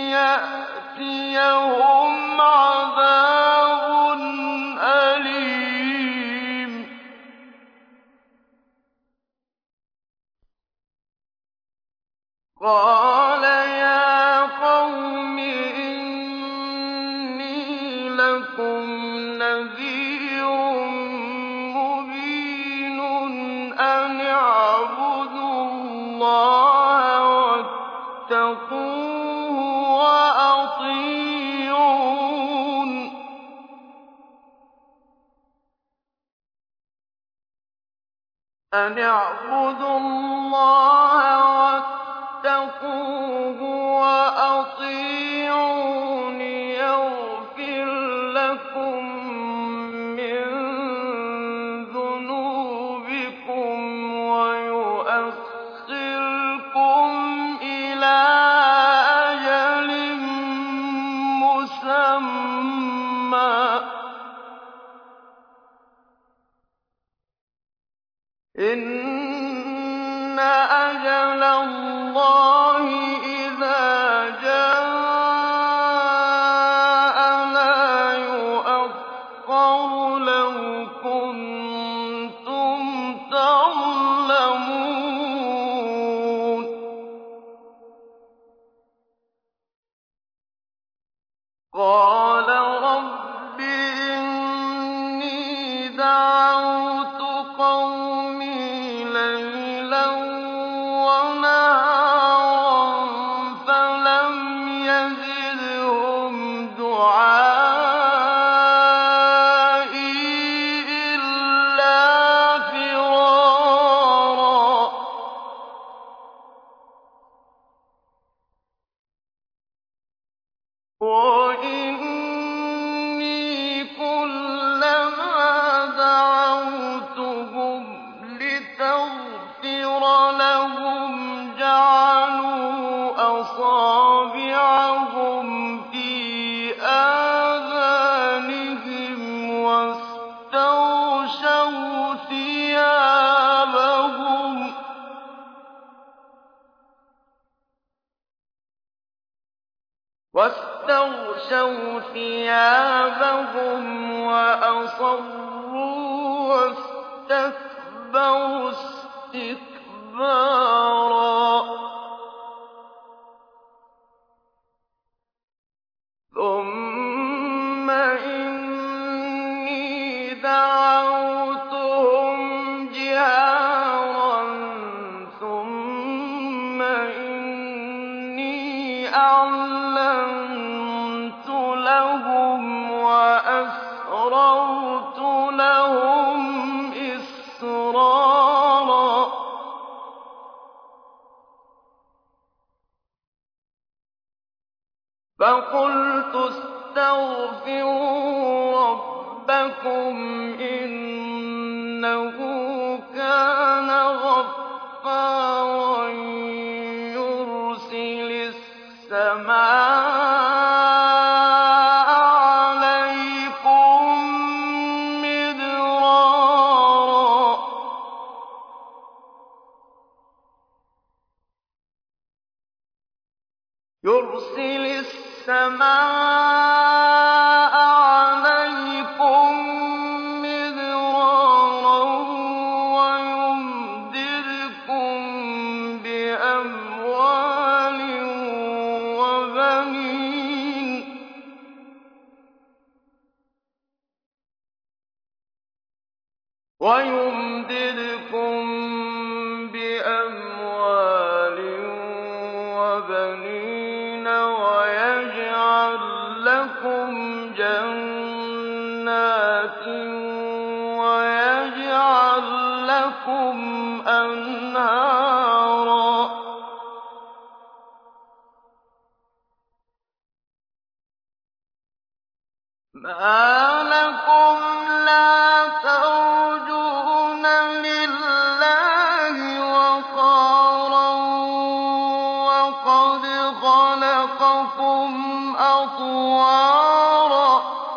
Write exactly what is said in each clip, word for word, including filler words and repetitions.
يَأْتِيَهُمْ عَذَابٌ أَلِيمٌ قَالَ يَا قَوْمِ إِنِّي لَكُمْ نَذِيرٌ مُّبِينٌ أَنِ اعْبُدُوا اللَّهَ وَاتَّقُوهُ وَأَطِيعُونِ أَنِ اعْبُدُوا اللَّهَ وَاتَّقُوهُ وَأَطِيعُونِ يَغْفِرْ لَكُم مِّن ذُنُوبِكُمْ وَيُؤَخِّرْكُمْ إِلَىٰ أَجَلٍ مُّسَمًّى ۚ إِنَّ أَجَلَ اللَّهِ إِذَا جَاءَ لَا يُؤَخَّرُ ۖ لَوْ كُنتُمْ تَعْلَمُونَ قَالَ رَبِّ إِنِّي دَعَوْتُ قَوْمِي لَيْلًا وَنَهَارًا فَلَمْ يَزِدْهُمْ دُعَائِي إِلَّا فِرَارًا وَإِنِّي كُلَّمَا دَعَوْتُهُمْ لِتَغْفِرَ لَهُمْ جَعَلُوا أَصَابِعَهُمْ فِي آذَانِهِمْ وَاسْتَغْشَوْا ثِيَابَهُمْ وَاسْتَغْشَوْا ثِيَابَهُمْ وَأَصَرُّوا وَاسْتَكْبَرُوا اسْتِكْبَارًا ثُمَّ إِنِّي دَعَوْتُهُمْ جِهَارًا ثُمَّ إِنِّي أَعْلَنتُ لَهُمْ وَأَسْرَرْتُ لَهُمْ إِسْرَارًا فَقُلْتُ اسْتَغْفِرُوا رَبَّكُمْ إِنَّهُ كَانَ غَفَّارًا يُرْسِلِ السَّمَاءَ عَلَيْكُم مِّدْرَارًا يُرْسِلِ السَّمَاءَ عَلَيْكُم مِّدْرَارًا وَيُمْدِدْكُم بِأَمْوَالٍ وَبَنِينَ وَيُمْدِدْكُم بِأَمْوَالٍ وَبَنِينَ وَيَجْعَل لَّكُمْ جَنَّاتٍ وَيَجْعَل لَّكُمْ أَنْهَارًا مَا لَكُمْ لَا تَرْجُونَ لِلَّهِ وَقَارًا وَقَدْ خَلَقَكُمْ أَطْوَارًا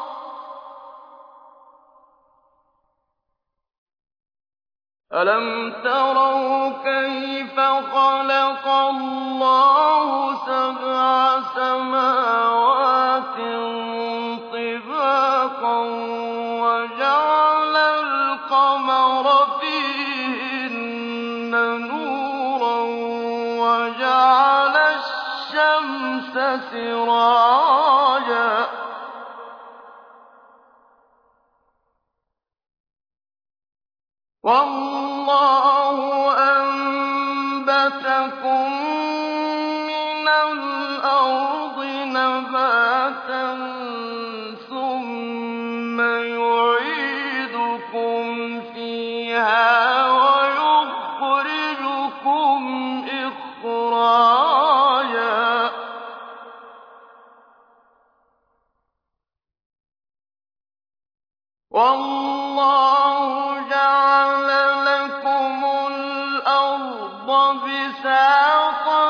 أَلَمْ تَرَوْا كَيْفَ خَلَقَ اللَّهُ سَبْعَ سَمَاوَاتٍ طِبَاقًا وَجَعَلَ الْقَمَرَ فِيهِنَّ نُورًا وَجَعَلَ الشَّمْسَ سِرَاجًا ۖ وَاللَّهُ أَنبَتَكُم مِّنَ الْأَرْضِ نَبَاتًا ثُمَّ يُعِيدُكُمْ فِيهَا وَيُخْرِجُكُمْ إِخْرَاجًا ۚ وَاللَّهُ جَعَلَ لَكُمُ الْأَرْضَ بِسَاطًا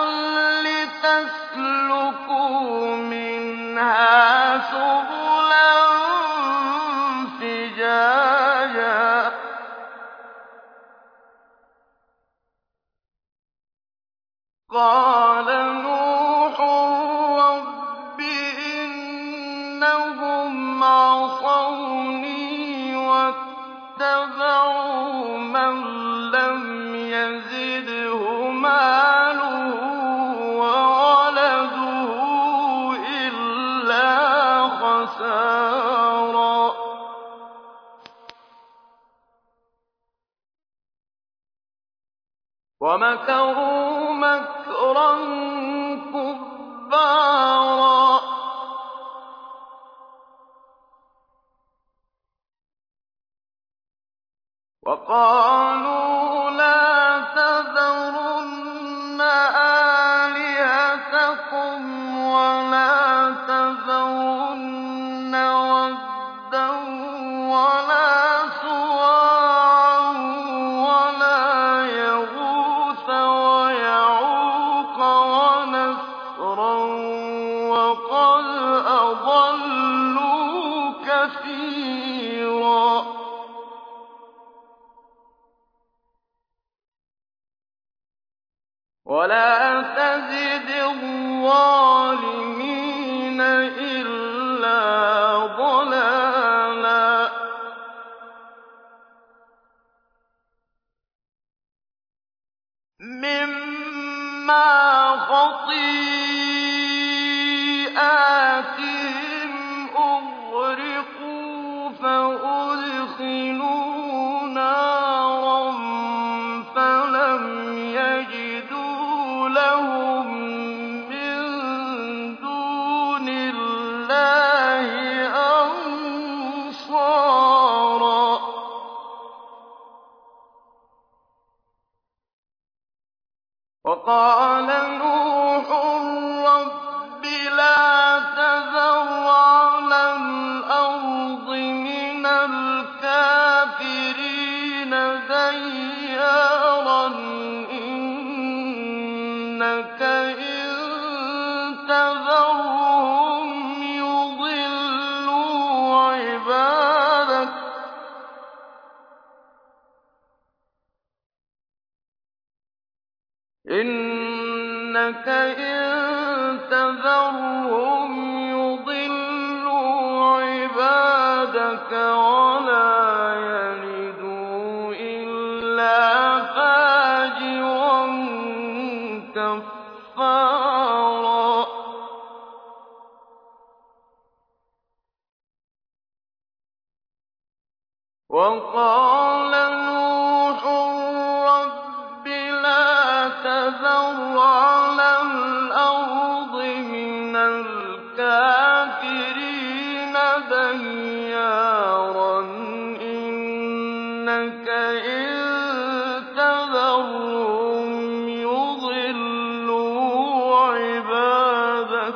لِّتَسْلُكُوا مِنْهَا سُبُلًا فِجَاجًا ۚ قَالَ نُوحٌ رَّبِّ إِنَّهُمْ عَصَوْنِي وَاتَّبَعُوا مَن لَّمْ يَزِدْهُ مَالُهُ وَوَلَدُهُ إِلَّا خَسَارًا ۚ وَمَكَرُوا مَكْرًا كُبَّارًا وَقَالُوا لَا تَذَرُنَّ آلِهَتَكُمْ وَلَا تَذَرُنَّ وَدًّا وَلَا سُوَاعًا وَلَا يَغُوثَ وَيَعُوقَ وَنَسْرًا وَقَدْ أَضَلُّوا كَثِيرًا ۖ وَلَا تَزِدِ الظَّالِمِينَ إِلَّا ضَلَالًا مِّمَّا خَطِيئَاتِهِمْ أُغْرِقُوا فَأُدْخِلُوا نَارًا فَلَمْ يَجِدُوا لَهُم مِّن دُونِ اللَّهِ أَنصَارًا وَقَالَ نُوحٌ رَّبِّ لَا تَذَرْ عَلَى الْأَرْضِ مِنَ الْكَافِرِينَ دَيَّارًا ۖ إِنَّكَ إِن تَذَرْهُمْ يُضِلُّوا عِبَادَكَ إِنَّكَ إِن تَذَرْهُمْ يُضِلُّوا عِبَادَكَ وَلَا يَلِدُوا إِلَّا فَاجِرًا كَفَّارًا وَقَالَ نُوحٌ رَّبِّ لَا تَذَرْ عَلَى الْأَرْضِ مِنَ الْكَافِرِينَ دَيَّارًا ۖ إِنَّكَ إِن تَذَرْهُمْ يُضِلُّوا عِبَادَكَ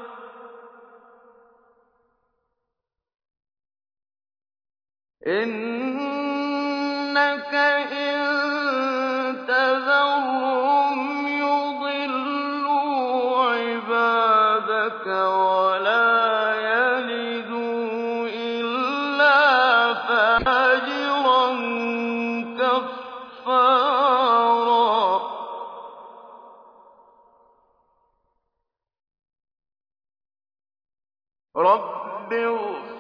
إِنَّكَ إِن تَذَرْهُمْ يُضِلُّوا عِبَادَكَ وَلَا يَلِدُوا إِلَّا فَاجِرًا كَفَّارًا رَبِّ اغْفِرْ